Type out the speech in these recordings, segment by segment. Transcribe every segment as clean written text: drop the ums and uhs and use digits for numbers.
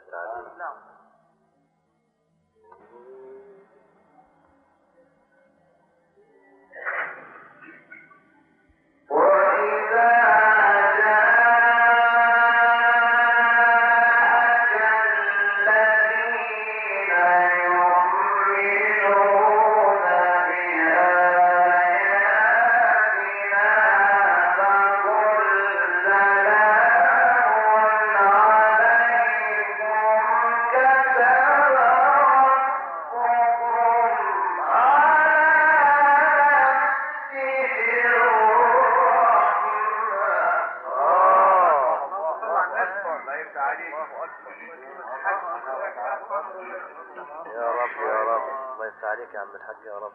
عليك يا عم الحاج يا رب.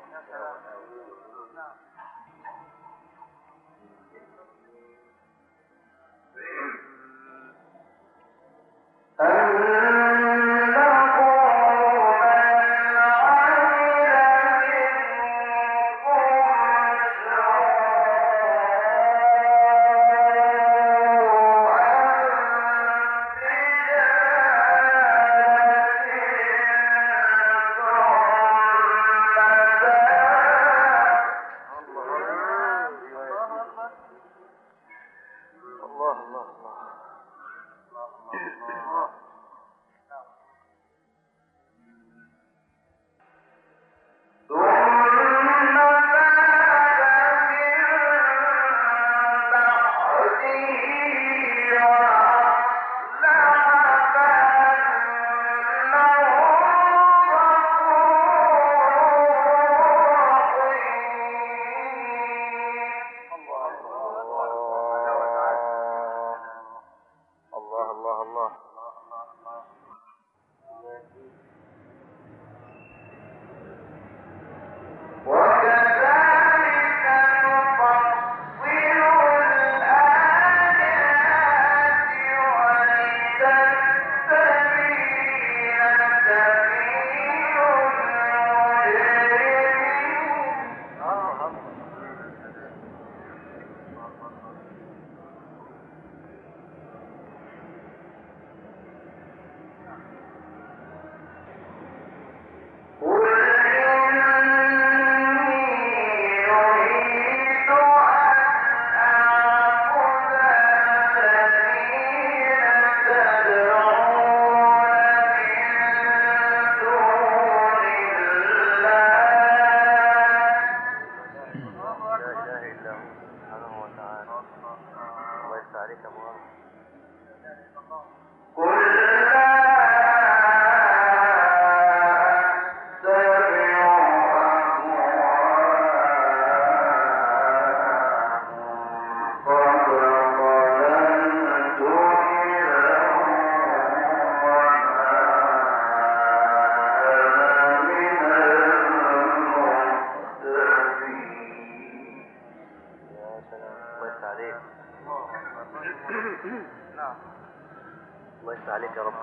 الله يفتح عليك يا رب.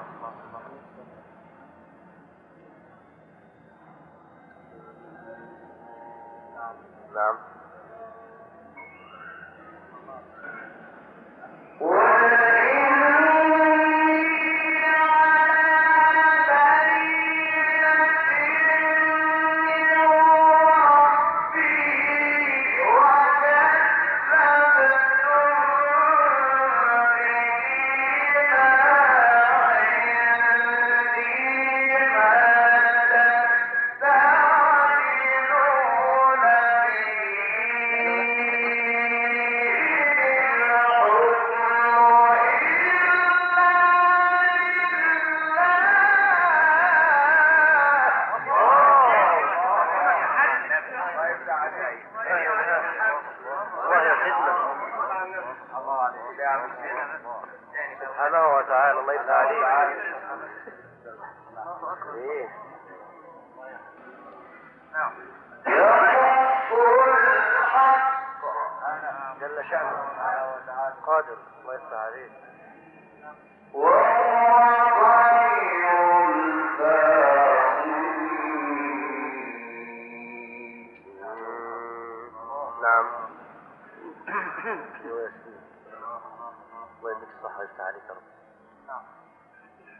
نعم. سبحانه وتعالى. الله يفتح عليك. ايه جل شأنه قادر. الله يفتح عليك. نعم. الله يديك الصحة ويفتح عليك يا رب.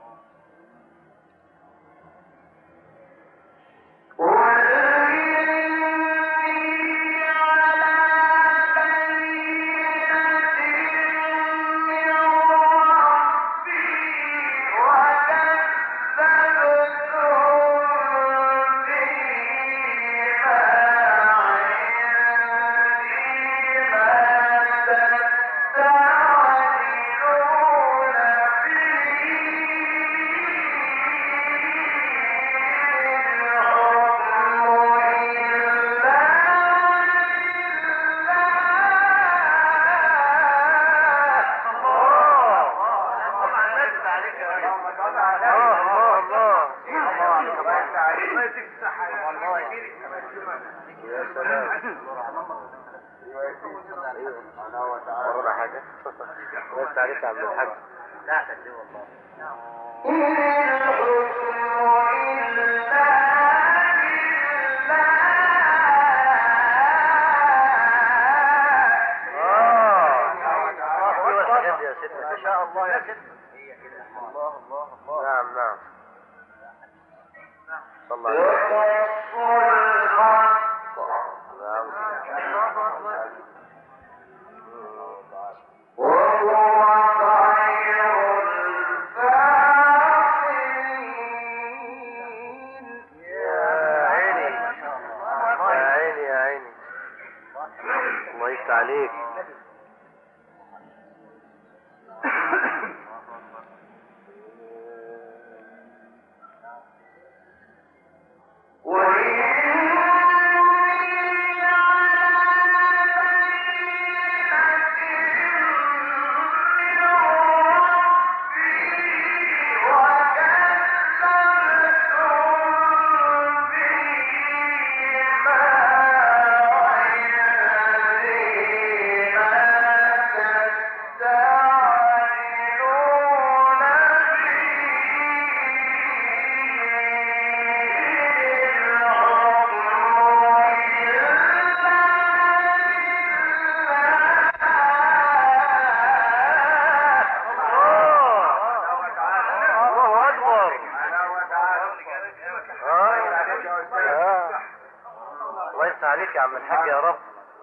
عليك يا عم الحاج يا رب.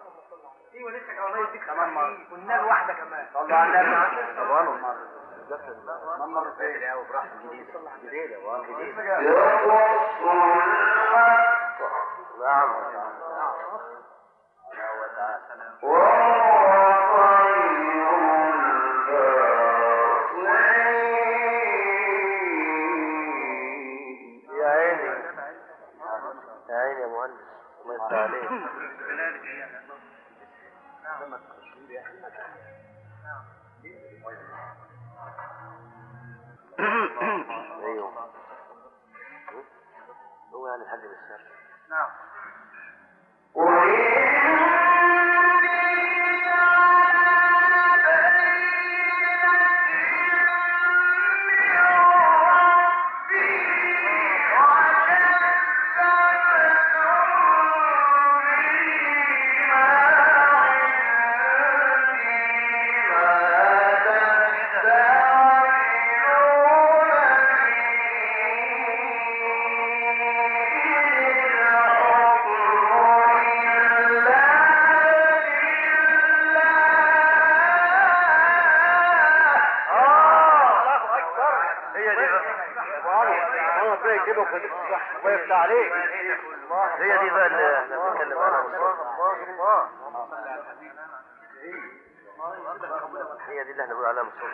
ايوه لسه الله يديك كمان مره والنبي واحده كمان. طلع على النبي. طب انا مره فين يا وبراحه جديد جديده جديده. نعم. يا عيني يا عيني يا مهندس الله يفتح عليك. ايوه هو يعني الحاج بالسر. نعم. ويفتح عليك. هي دي بقى اللي احنا بنتكلم عنها. هي دي اللي احنا بنقول عليها مصر.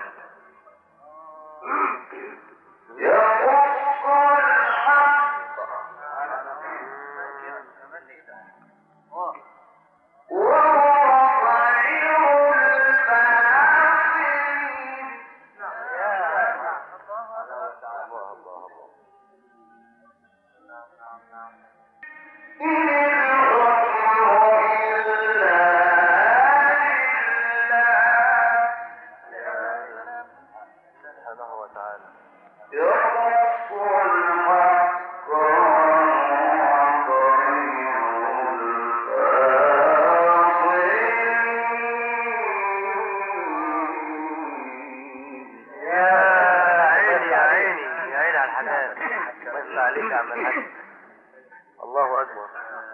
الحاجات. ما يطلع عليك يا عم الحاج. الله اكبر.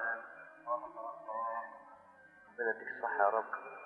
ربنا يديك الصحة يا رب.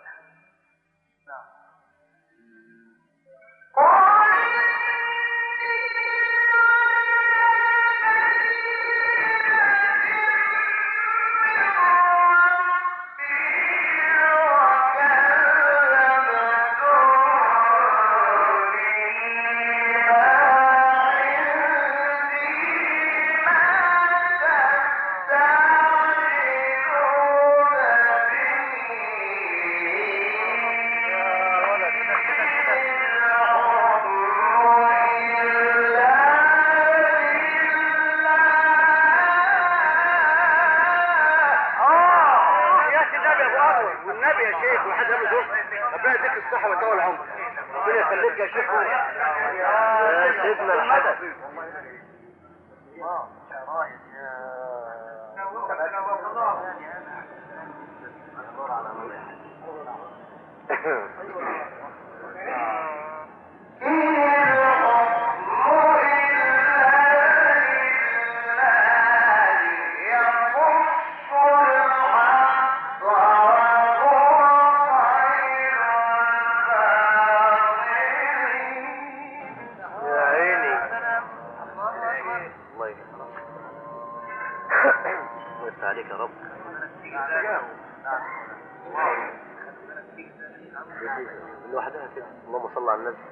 والنبي يا شيخ وحد قال له دول ربنا يديك الصحة ويطول عمرك. ربنا يخليك يا شيخ. يا سيدنا الحدث. عليك يا رب. لوحدها كده. اللهم صل على النبي.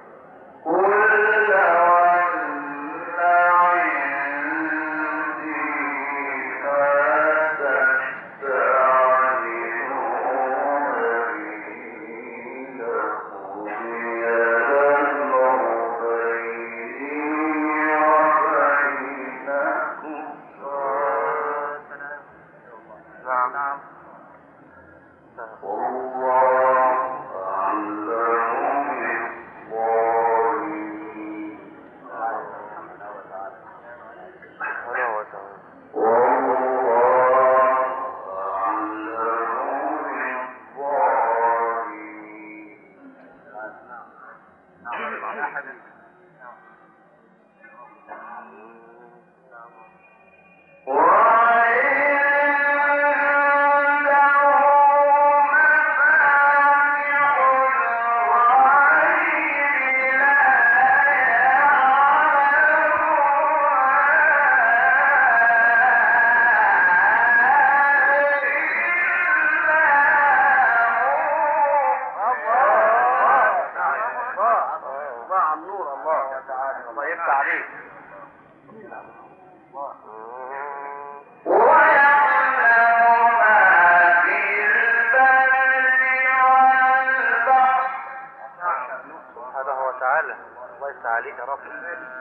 عليك يا رب.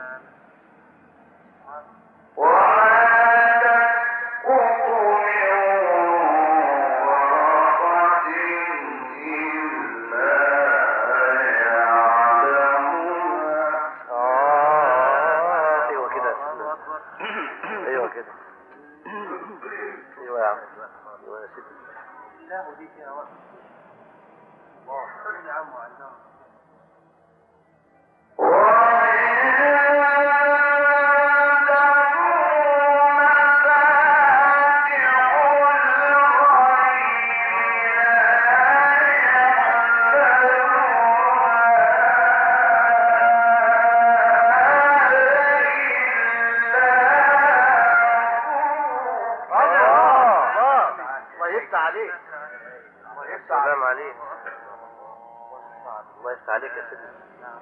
ايوه كده. ايوه كده. ايوه يا عم. ايوه يا سيدي. لا ودي فيها وقت. الله يا عم وعندنا. السلام عليك. الله يفتح عليك يا سيدي.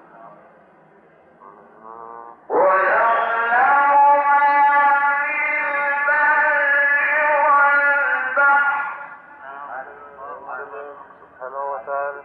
سبحانه وتعالى.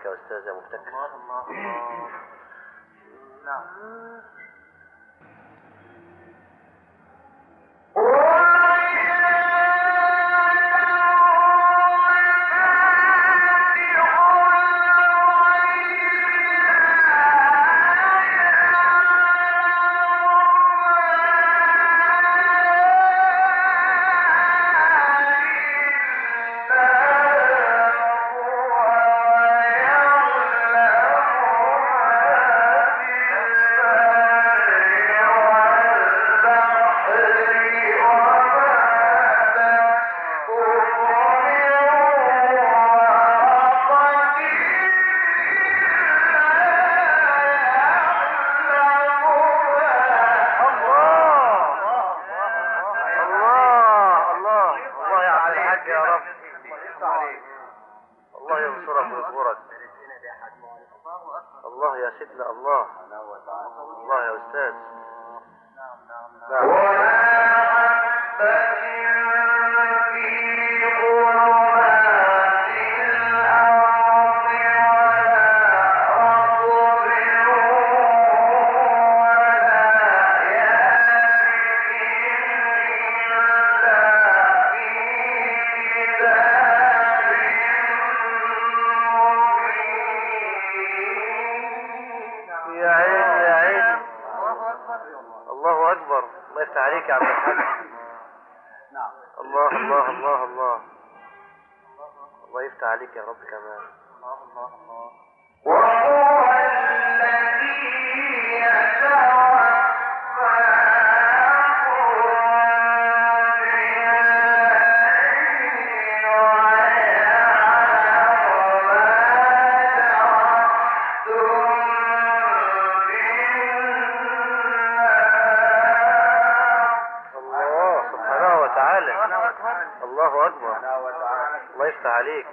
عليك يا أستاذ يا مبتكر. الله نعم. الله يا سيدنا الله. الله يا أستاذ. الله أكبر. الله يفتح عليك يا عبد الحاج. الله الله الله الله. الله يفتح عليك يا رب كمان. وهو الذي الله أكبر. الله يفتح عليك.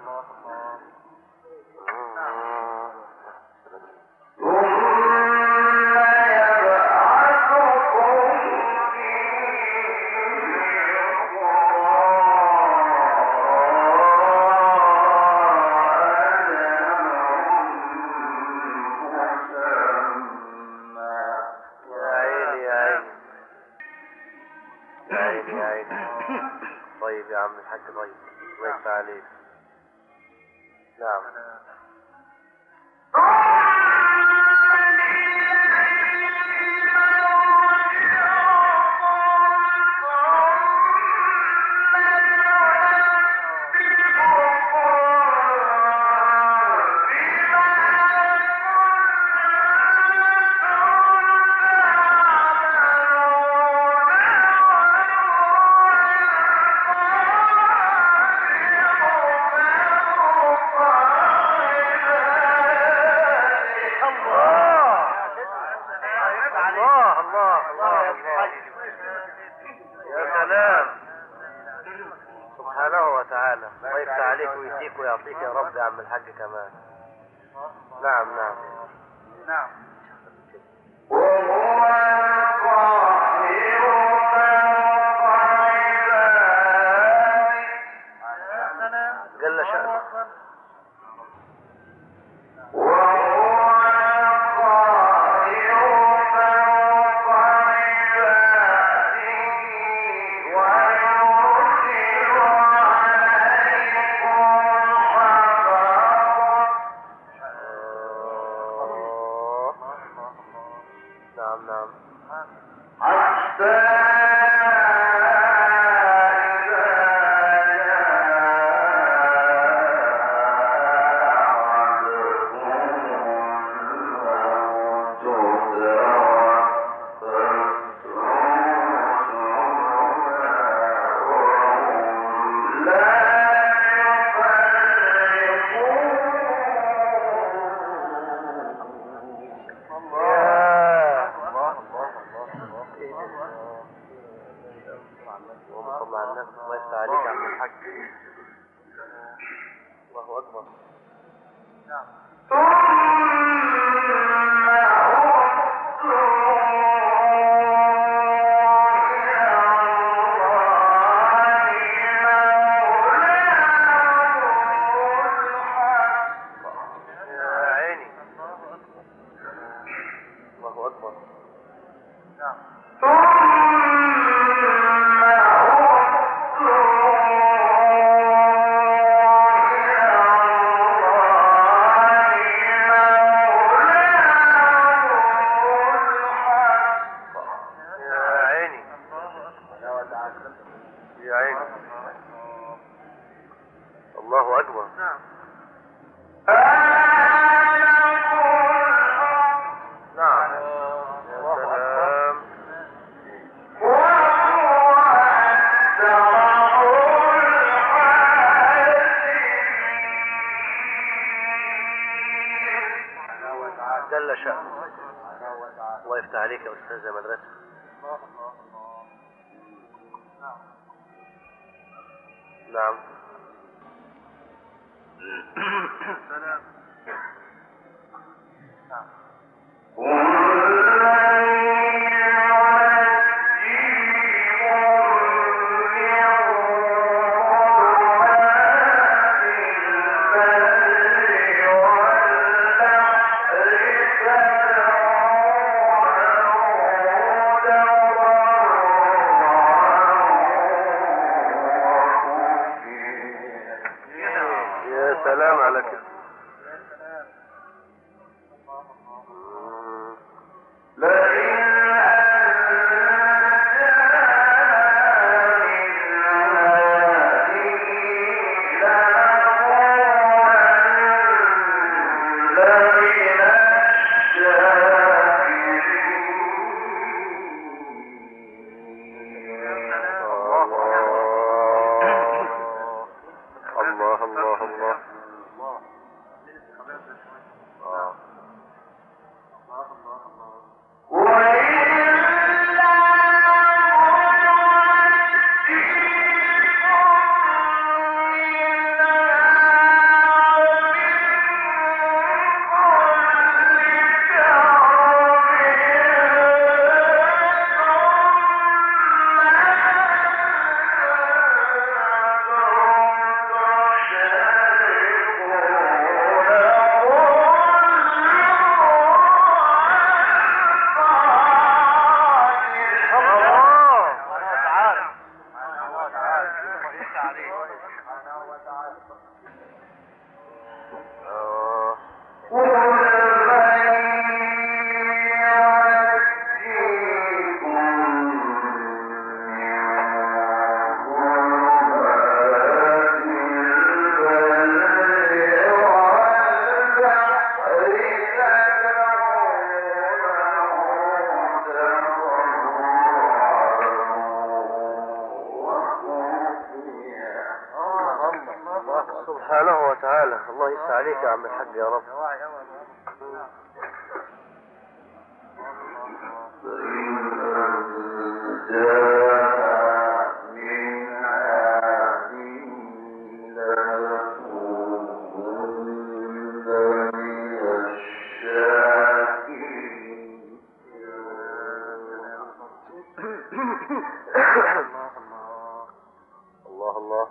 طيب يا عم الحاج. طيب الله يفتح عليك. نعم. الله يفتح عليك ويديك ويعطيك يا رب يا عم الحاج كمان. نعم نعم نعم. وهو جل شأنه. نعم نعم. حتى اللهم صل على النبي. الله يفتح عليك يا عم الحاج. الله أكبر. الله أكبر. نعم. نعم. يا سلام. جل شأنه. الله يفتح عليك يا أستاذ مدرسة. نعم. سلام. يا سلام على كده. الله الله الله. سبحانه وتعالى. الله يفتح عليك يا عم الحاج يا رب. الله الله.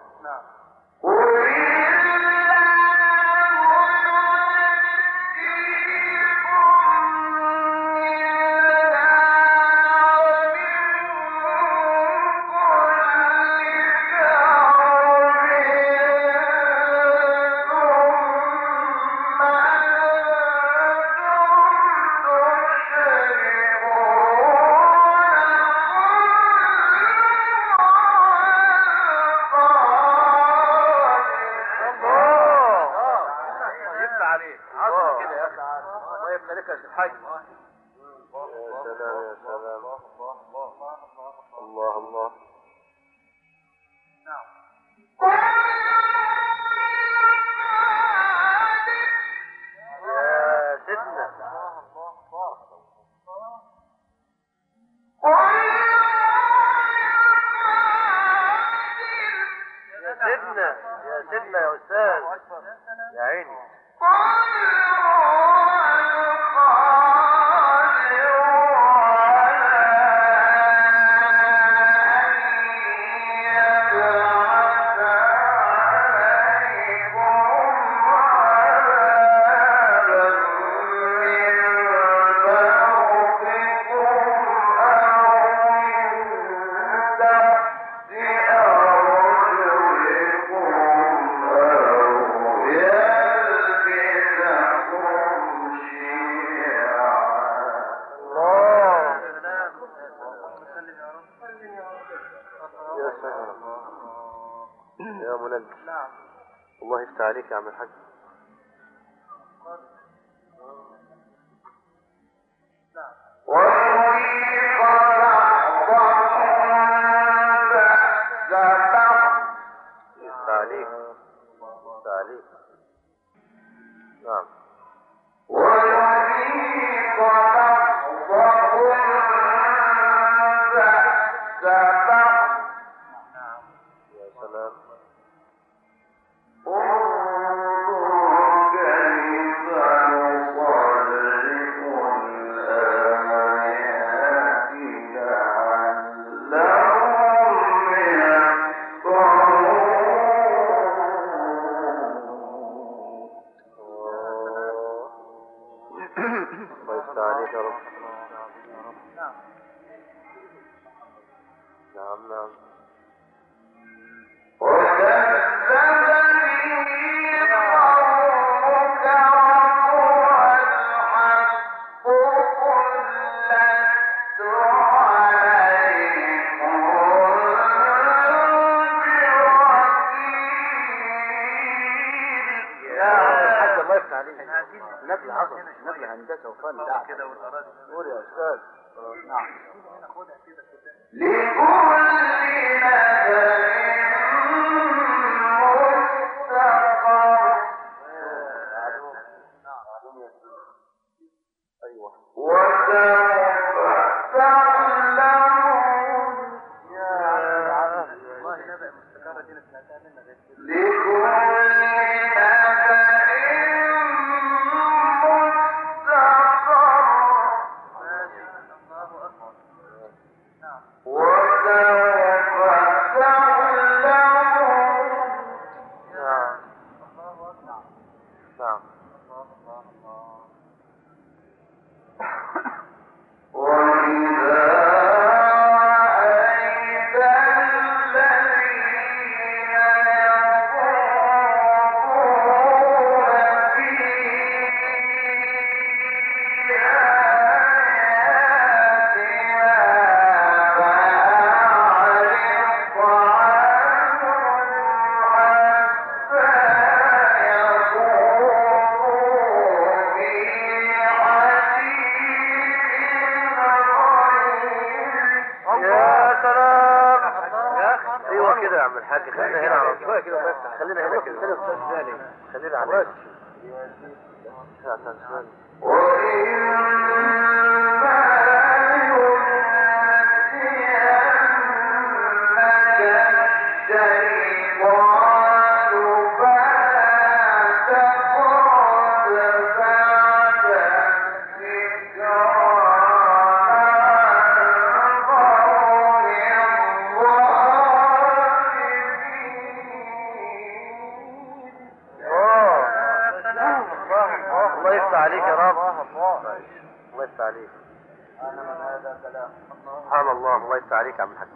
الله الله. يا سيدنا. يا سيدنا يا سيدنا يا أستاذ يا عيني. يلبسكم يا منجم. الله يفتح عليك يا عم الحاج. يفتح عليك. يفتح عليك. نعم. يا سلام. الله يفتح عليك يا رب. نعم نعم. الله يفتح عليك. نبل عظم، نبل هندسة وفن. قول يا أستاذ. نعم. أيوة. الحاج خلينا هنا على شويه كده الله يفتح. خلينا هنا كده. خلينا على راسي. الله يفتح عليك يا رب. الله يفتح عليك. سبحان الله. الله يفتح عليك يا عم الحاج.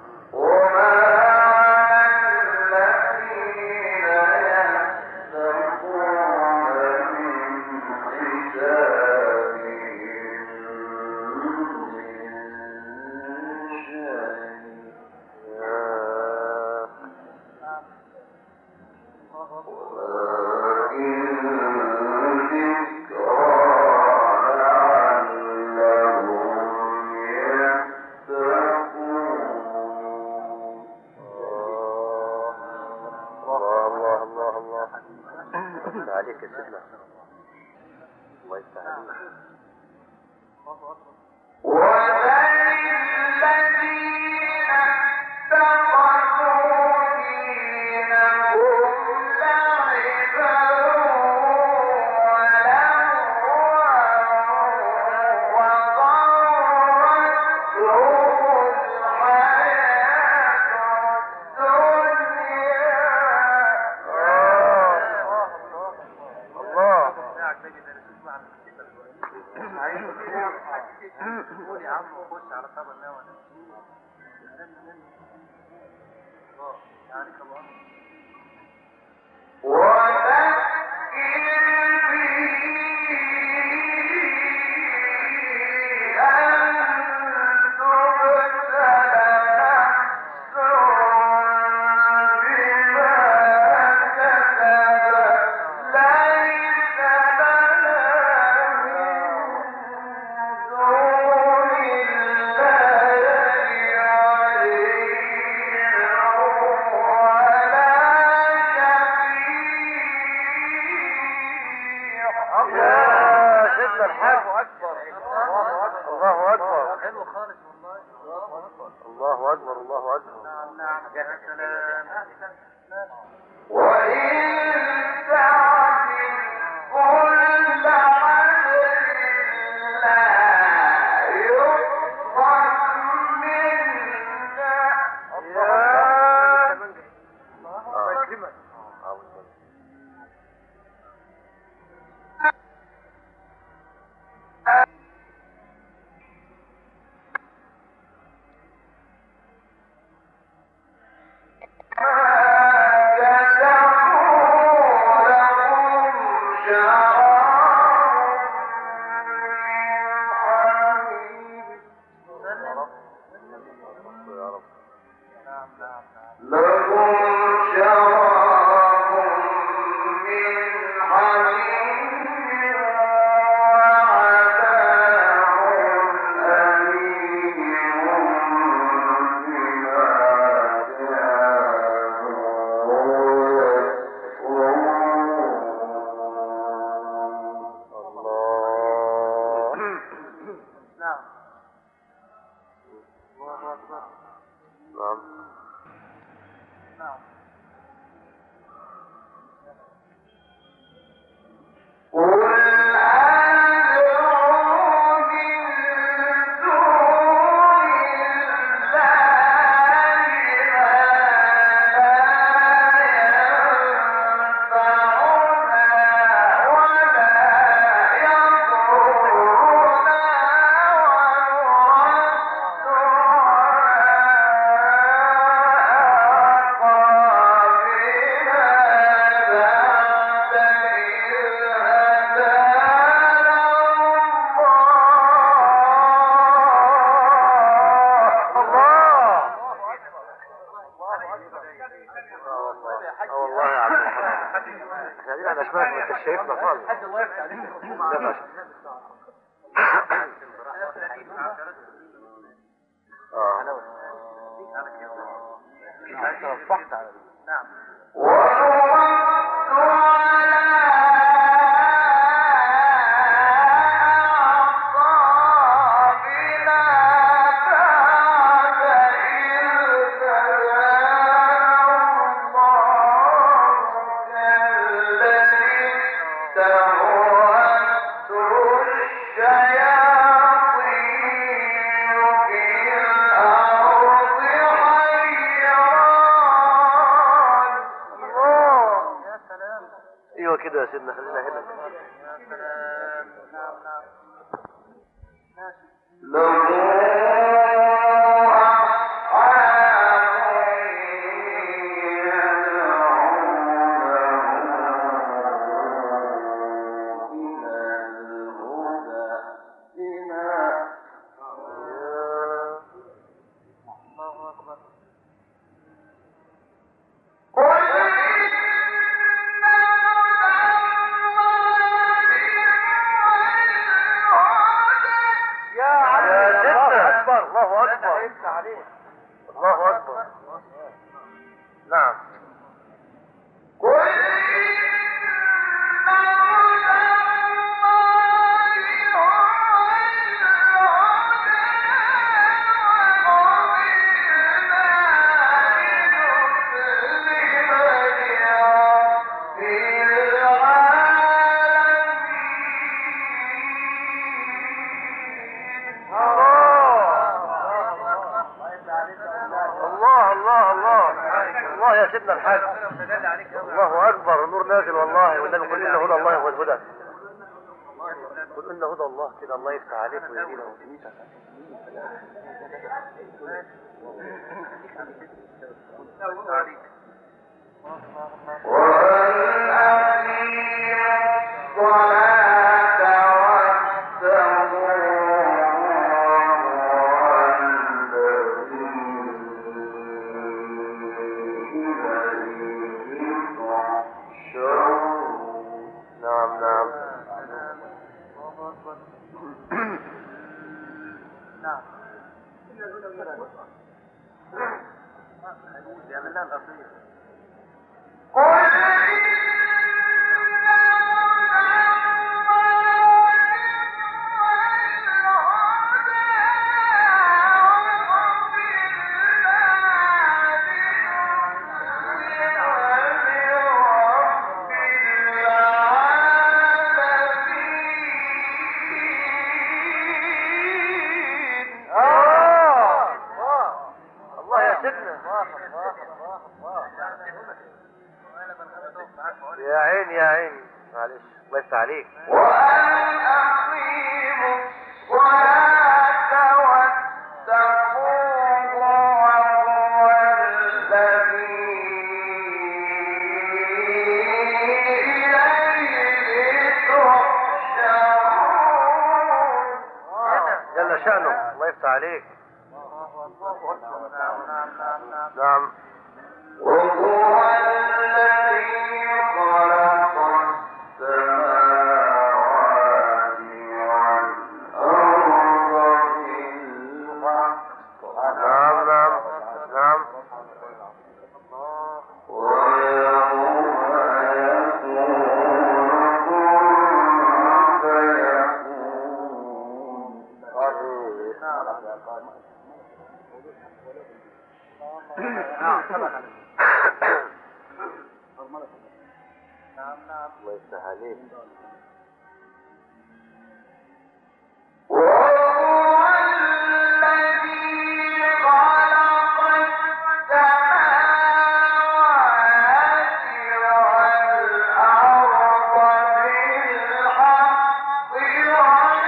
عليك يا سيدنا. الله يفتح عليك. قول يا عم وخش على طبق النوى يعني كمان ملزما. شايفنا خالص. حد الله يفتح عليك الخصومة. نعم. كده يا سيدنا خلينا هنا. يا سلام. نعم نعم. الله أكبر. نعم. يا سيدنا الحاج الله اكبر، النور نازل والله، والنبي قل ان هدى الله هو الهدى. قل ان هدى الله كده، الله يفتح عليك ويهدينا ويهديك. قل يا عين يا عين، معلش الله يفتح عليك. وأن أقيموا الصلاة واتقوه وهو الذي إليه تحشرون. جل شأنه الله يفتح عليك. نعم. وهو الذي خلق السماوات والأرض بالحق. نعم نعم نعم. ويوم يقول الله يفتح عليك. وهو الذي خلق السماوات والأرض بالحق ويوم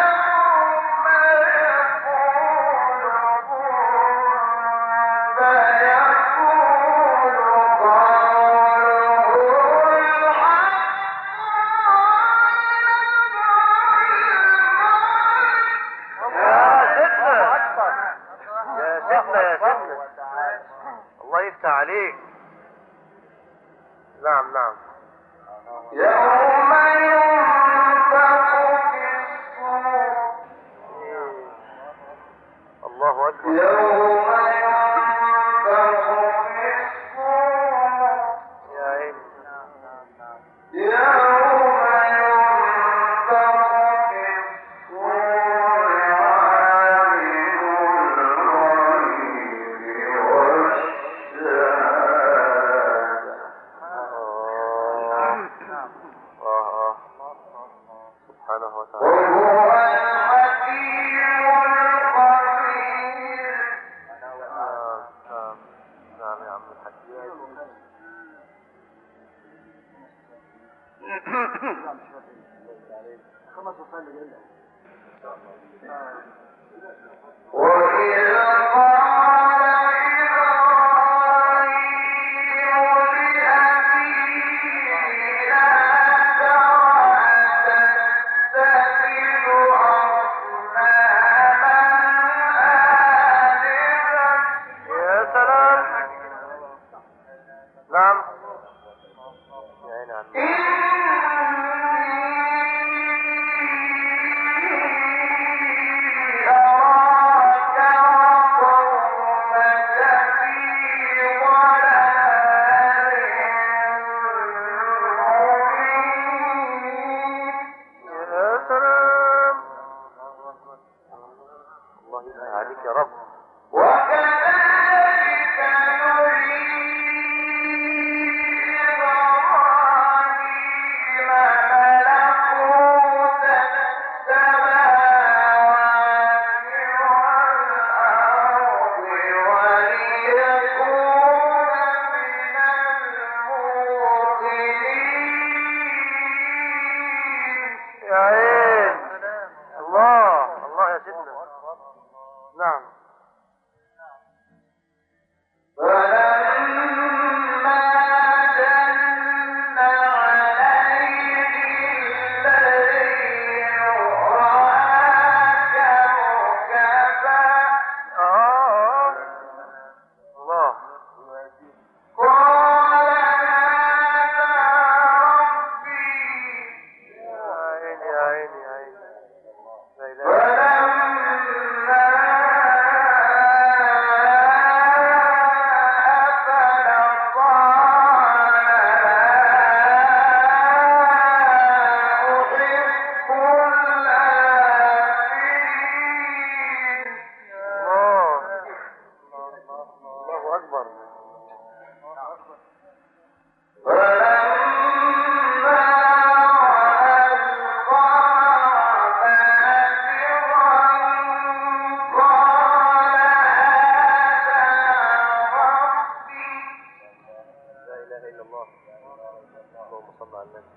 الله يفتح عليك. نعم نعم. يوم ينفخ في الصور. الله أكبر. يوم ينفخ في الصور. يا عين. يوم ينفخ في الصور عالم الغيب والشهادة. سبحانه وتعالى. وهو الحكيم الخبير. نعم نعم يا عم الحكيم. وإذ قال إبراهيم لأبيه آزر أتتخذ أصناما آلهة. يا سلام. نعم. يا عين عم. أراك وقومك في ضلال مبين. يا سلام. الله يفتح عليك يا رب. وكذلك نري إبراهيم اللهم صل على النبي.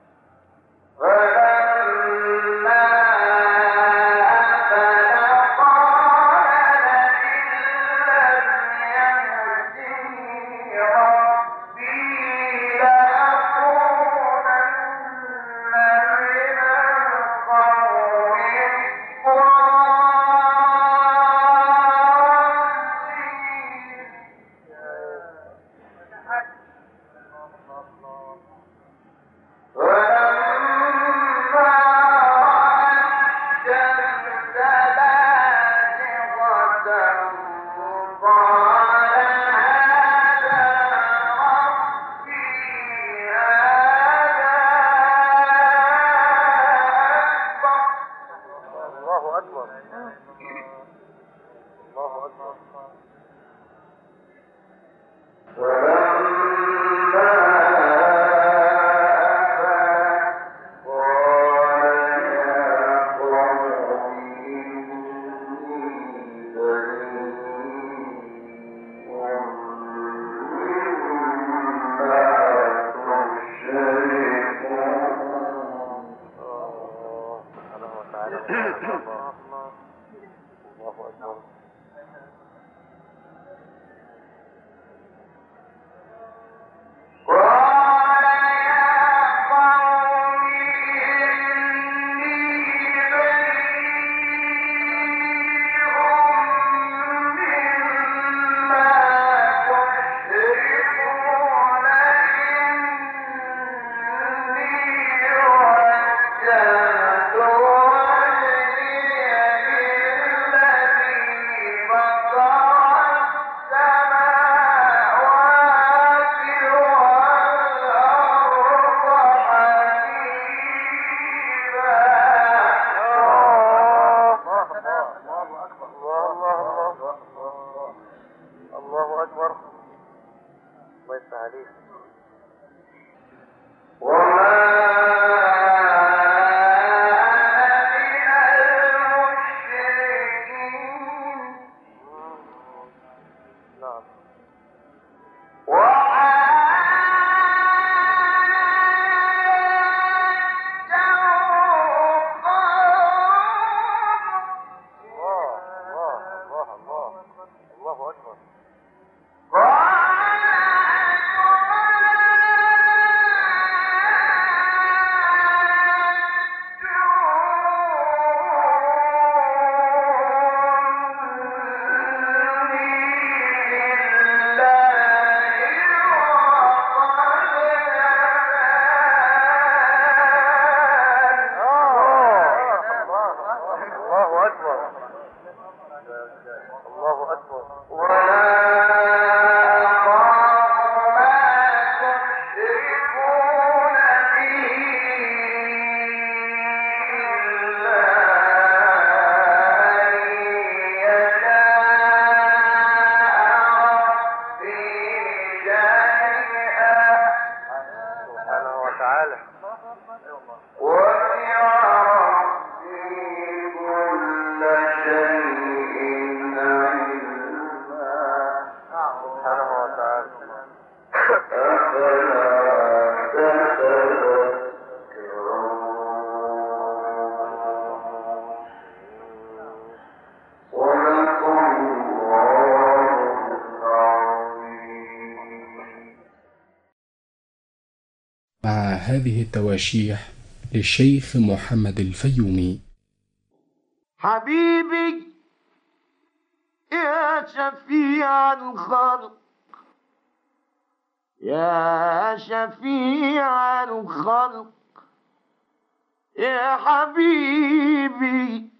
مع هذه التواشيح للشيخ محمد الفيومي. حبيبي يا شفيع الخلق، يا شفيع الخلق، يا حبيبي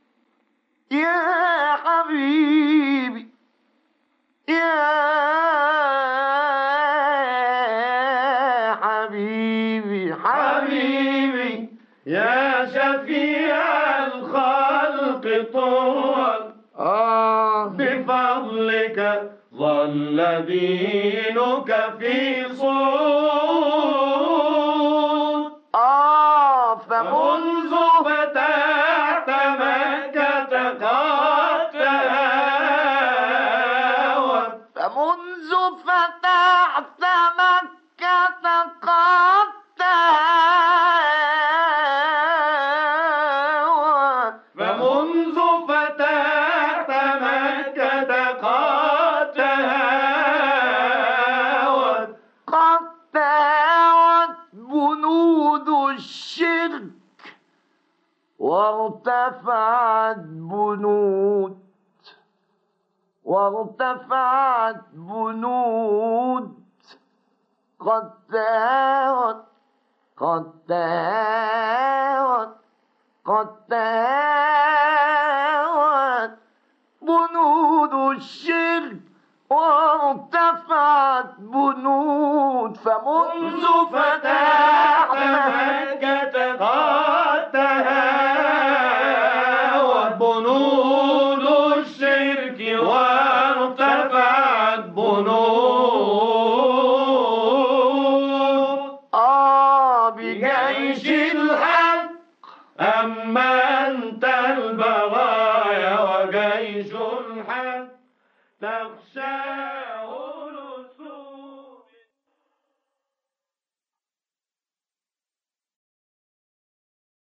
يا حبيبي يا حبيبي حبيبي يا شفيع الخلق طول بفضلك ظل دينك في صون فمنذ فتحت مكة قد تهاوت، فمنذ فتحت مكة قد تهاوت فمنذ فتحت مكة قد تهاوت قد تهاوت بنود الشرك وارتفعت بنود قد تهاوت بنود الشرك وارتفعت بنود فمنذ فتحت مكة قد تهاوت بنود الشرك وارتفعت بنود بجيش الحق أما أنت البرايا وجيش الحق تخشاه